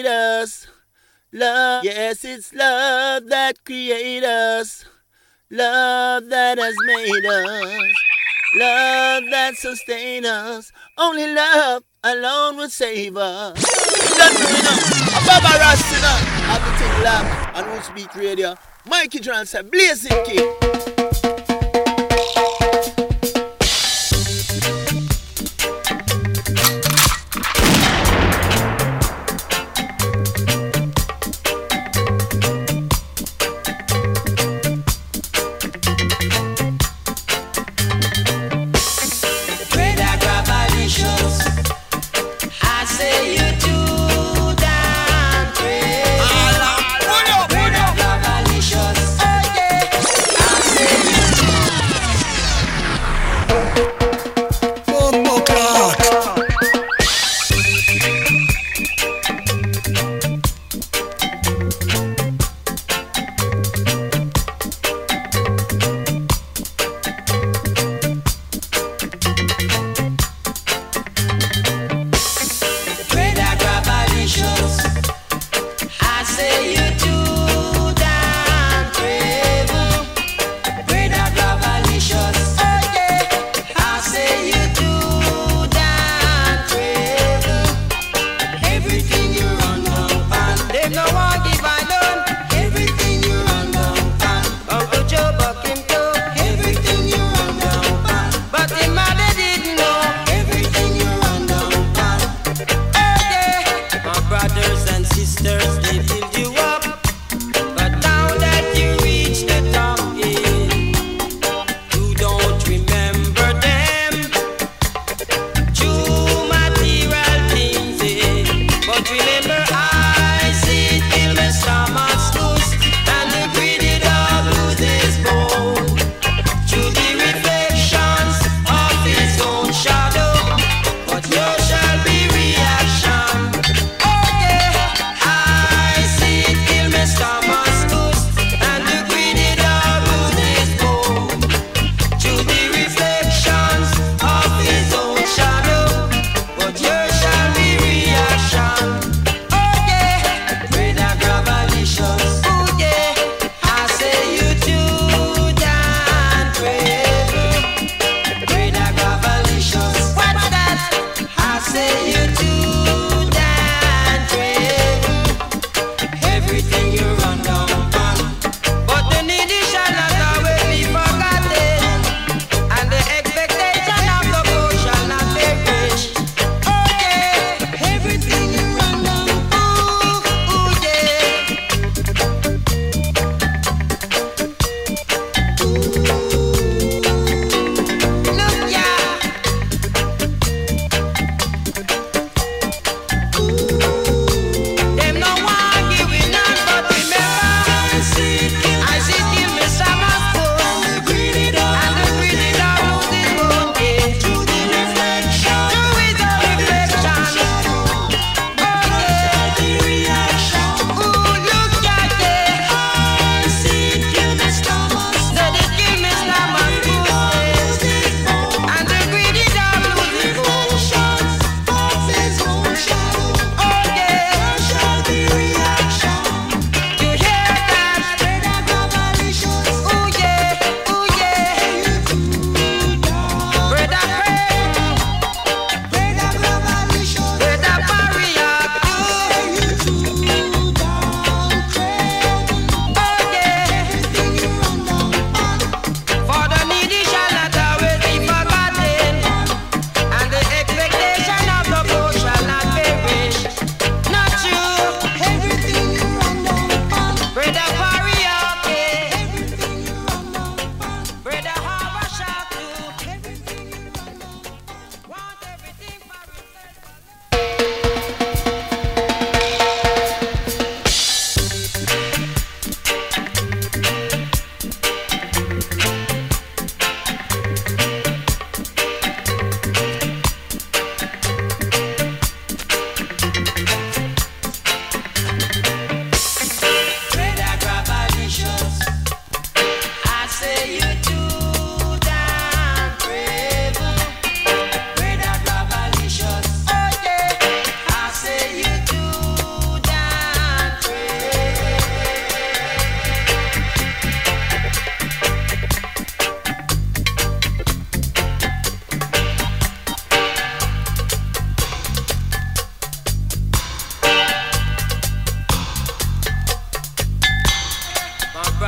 us. Love, yes, it's love that created us. Love that has made us. Love that sustains us. Only love alone will save us. Don't know enough. Baba Rastina. Have the thing lab on Roots Beat Radio. Mikey John said, Blazing King.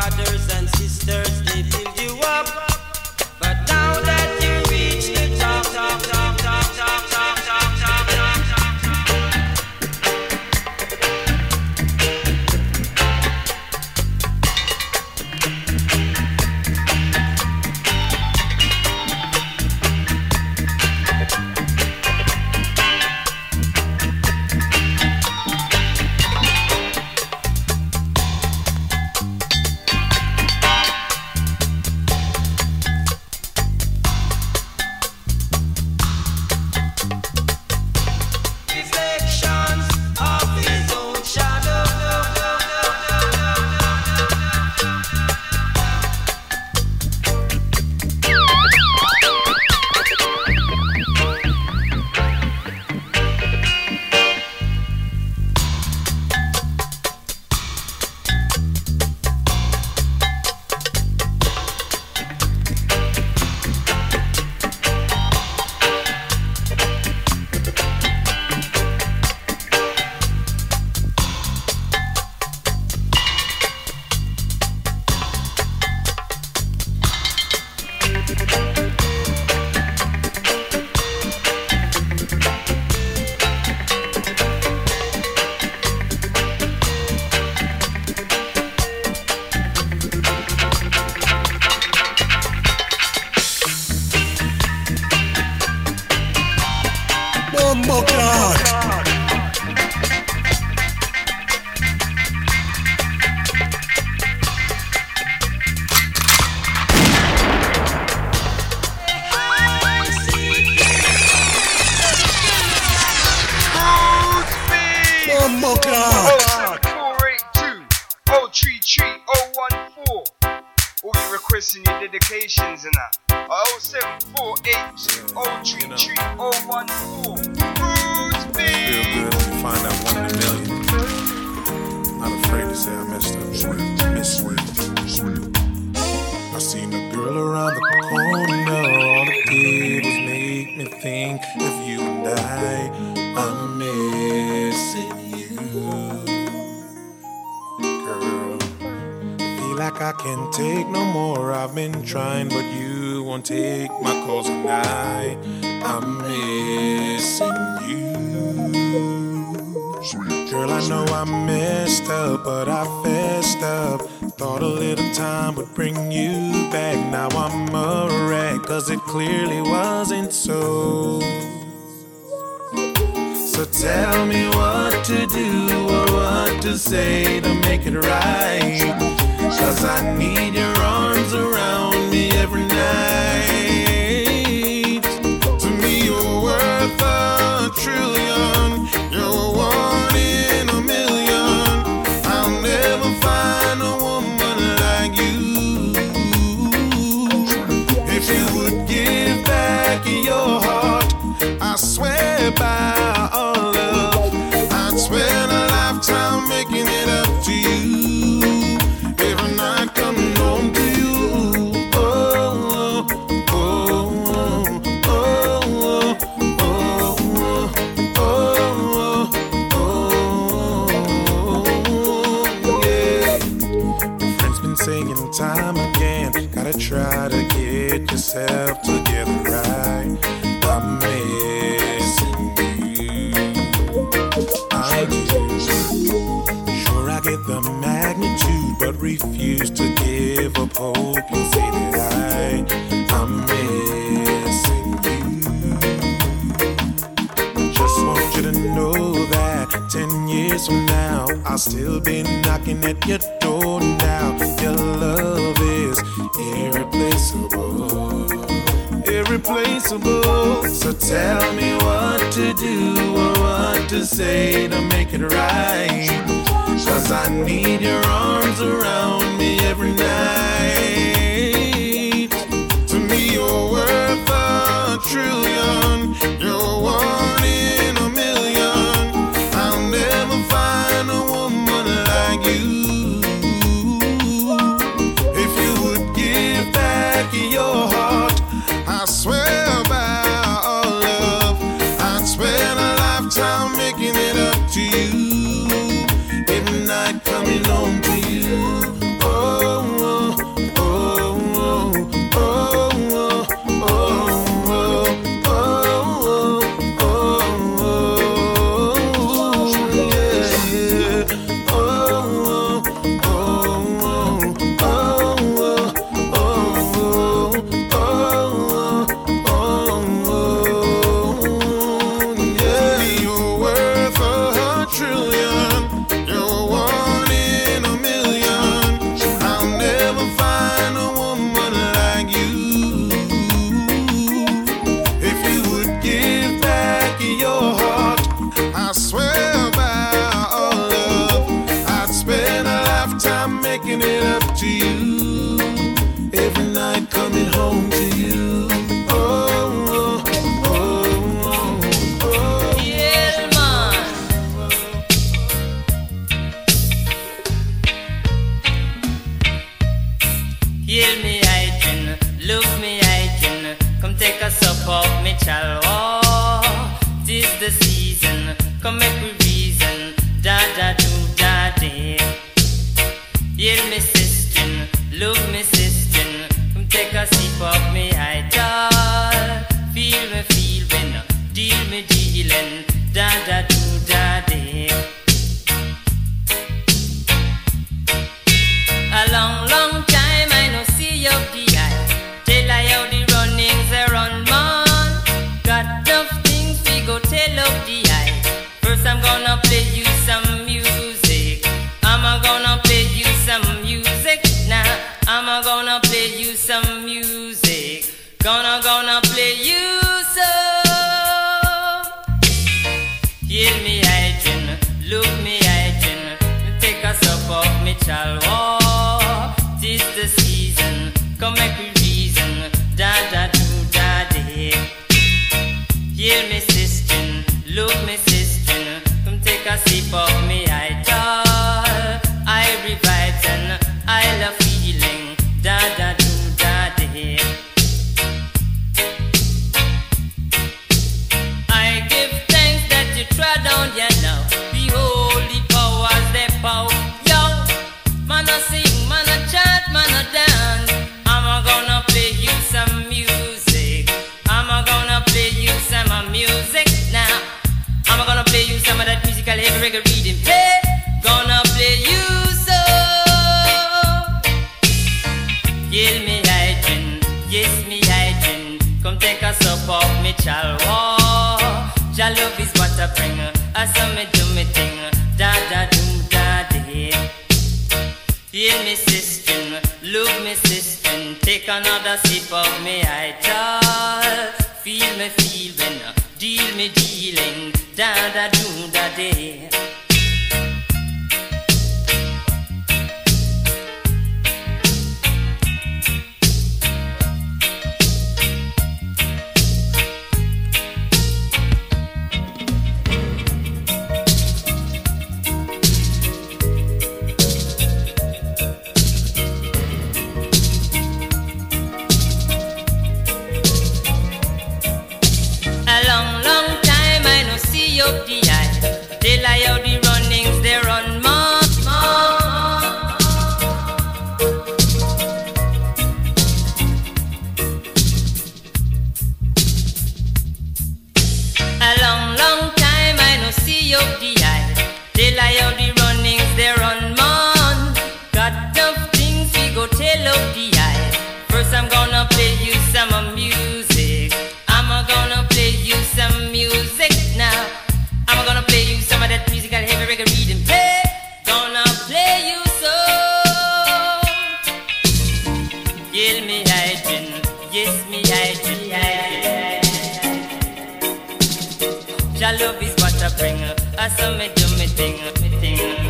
brothers and sisters, they build you up. But now that you reach the top, top, top, top, top, top, top, top, top, reflections of his own shadow. Bombo clock. Bombo clock. 482 033 014. All your requests and your dedications and that. 07482 033 014. Roots Feel beat. good when you find out 1 in a million. Not afraid to say I messed up. Sweet. I seen a girl around the corner. All it did was make me think of you and I'm missing you, girl. Feel like I can't take no more. I've been trying, but you won't take my calls, and I'm missing you. Girl, I know I messed up, but I fessed up. Thought a little time would bring you back. Now I'm a wreck, 'cause it clearly wasn't so. So tell me what to do or what to say to make it right. 'Cause I need your arms around me every night. To me you're worth a trillion. You're one in a million. I'll never find a woman like you. If you would give back your heart, I swear by all love, I'd spend a lifetime making it up to you. Every night coming home to you. Oh, oh, oh, oh, oh, oh, oh, yeah. Your friend's been saying time again, gotta try to get yourself together right. I'm missing you. I do. Sure, I get the magnitude, but refuse to give up hope and say that I'm missing you. Just want you to know that 10 years from now, I'll still be knocking at your door now. Your love is irreplaceable. Irreplaceable. So tell me what to do or what to say to make it right. 'Cause I need your arms around me every night. To me you're worth a trillion. You're one in a million. I'll never find a woman like you. If you would give back your heart, I swear by all love, I'd spend a lifetime making it up to you. Every night coming home to you. Oh, to you. Every night coming home to you. Oh, oh, oh, oh. Yeah, man. Heal me, hygiene. Look me, hygiene. Come take a sup of me, chalwa. This the season. Come make we reason. Da da do da day. Heal me, sister. Look me, sister. Come take a sip of me, idol. Feel me, deal me, dealing. Da da do da day. A long, long time I no see you the eye. Tell I how the runnings they run, man. Got enough things we go tell of the eye. First I'm gonna play you some music. I'm gonna play you some music now. I'm gonna play you some music. Gonna play you some. Heal me, hygiene. Look me, hygiene. Take a sup of me, chalwa. This the season, come make we reason. Da da do da day. Hear me, sister, look me, sister. Come take a sip of me, idol. I revive and I love feeling. Da da do da day. I give thanks that you trod on ya now. Behold the powers they power. Yo, man a sing, man a chant, man a dance. I'm gonna play you some music. I'm gonna play you some music now. I'm gonna play you some of that musical heavy reggae reading. Play, gonna play you some. Heal me, hygiene, yes me, hygiene. Come take a sup of me, chalwa. Jah love is what I bring. I saw me do me thing. Da da do da day. Heal me, sister, look me, sister. Take another sip of me, idol. Feel me, feeling, deal me, dealing. Da da do da day. Up the eye, till I how the runnings they run, man. A long, long time I no see up the eye, till I how the runnings they run, man. Got tough things we go tell up the eye. First I'm gonna play you some music. I'm gonna play you some music now. I'm gonna play you some of that musical heavy reggae reading. Play, gonna play you some. Heal me, hygiene, yes me, hygiene, Jah love is what I bring. I saw me do me thing, me thing.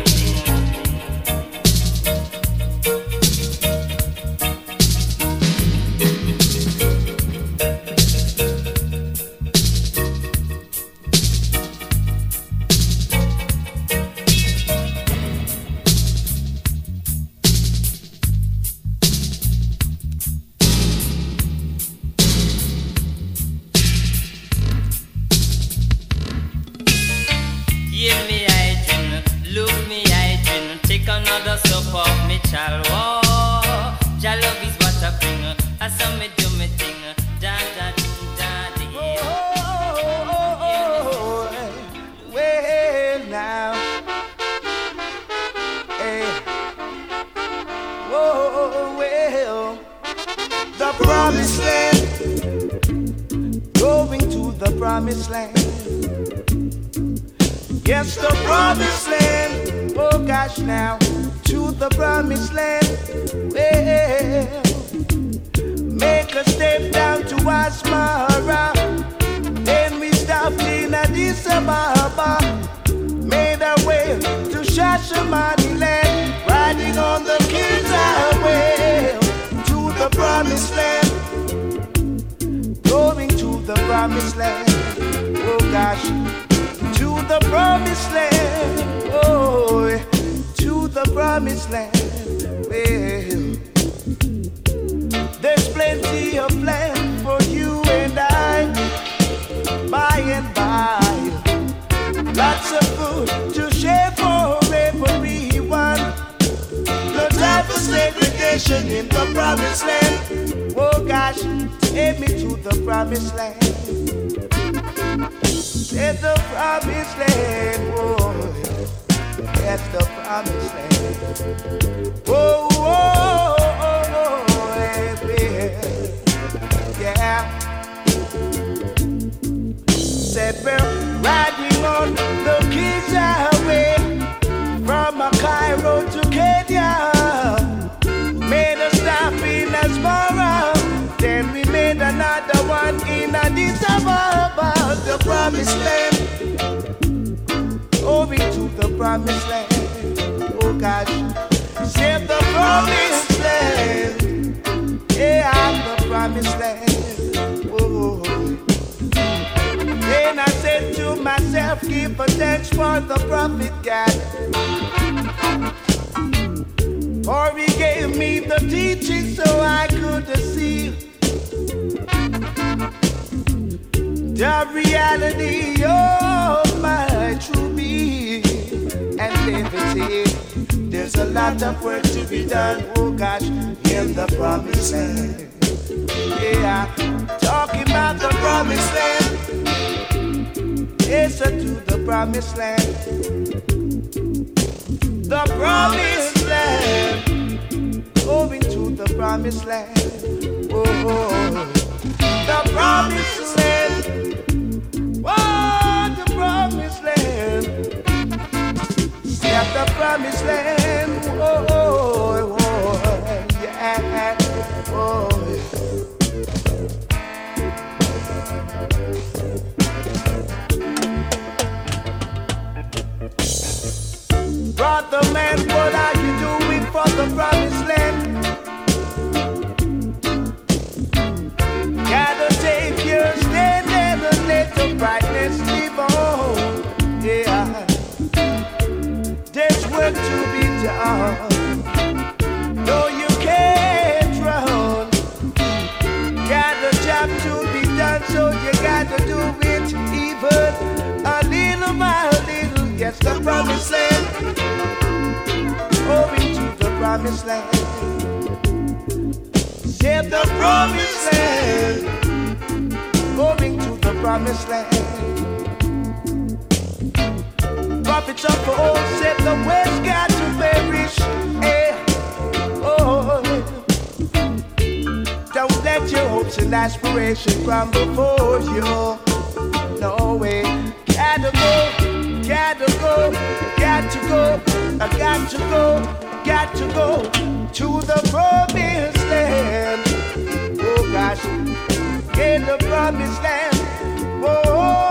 Another soap of me, chalwa. Jah love is what I bring. I saw me do me thing. Da da do da dee. Well now, hey, whoa, well, the promised land, going to the promised land. Yes, the promised land. Oh gosh, now to the promised land. Well, make a step down to Asmara. Then we stopped in Addis Ababa. Made our way to Shashamani land, riding on the King's Highway. promised land. Going to the promised land. Oh gosh, to the promised land. Oh, to the promised land. Well, there's plenty of land for you and I, by and by. Lots of food to share for everyone. No time for segregation in the promised land. Oh gosh, take me to the promised land. It's the promised land, oh, that's the promised land. Oh, oh, oh, oh, yeah. Said we're riding on the King's Highway from Cairo to Kenya. Made a stop in Asmara, then we made another one in Addis Ababa. The promised land, over to the promised land. Oh gosh, save the promised land. Yeah, I'm the promised land. Oh, then I said to myself, give a thanks for the prophet God, for he gave me the teaching so I could see the reality of my true being and liberty. There's a lot of work to be done, oh gosh, in the promised land. Yeah, talking about the promised land. Yes, to the promised land. The promised land. Moving to the promised land. Oh, the promised land. Oh, the promised land. Yeah, the promised land. Oh, oh, oh, yeah. Oh, brother man, what are you doing for the promised land? Gotta take your stand and let the brightness live on. Yeah, there's work to be done. No, you can't run. Got a job to be done, so you gotta do it even a little by little. Yes, the promised land. Moving to the promised land. Save the promised land. Moving to the promised land. Prophets of old said the west got to perish. Oh, don't let your hopes and aspirations come before you. No way. Gotta go, gotta go, got to go. I got to go, got to go to the promised land. Oh gosh, in the promised land. Oh,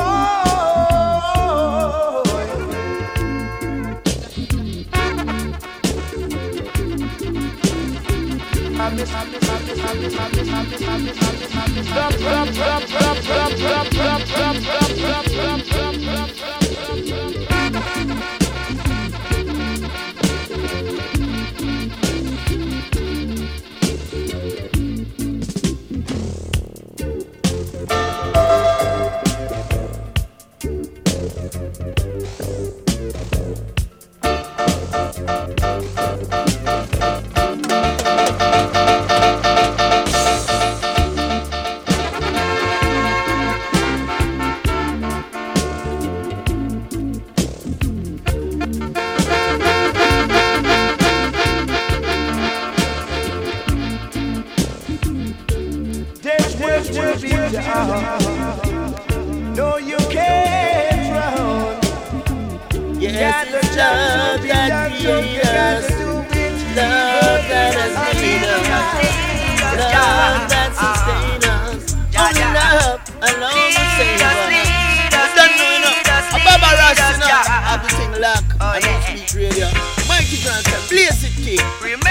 no, you can't run. Yes, it's love that created us, love that has made us, love that sustains us. Only love alone will save us. You don't know enough. Baba Rasta, have the thing locked. I don't speak radio. Mikey Johnson, blaze it, kid.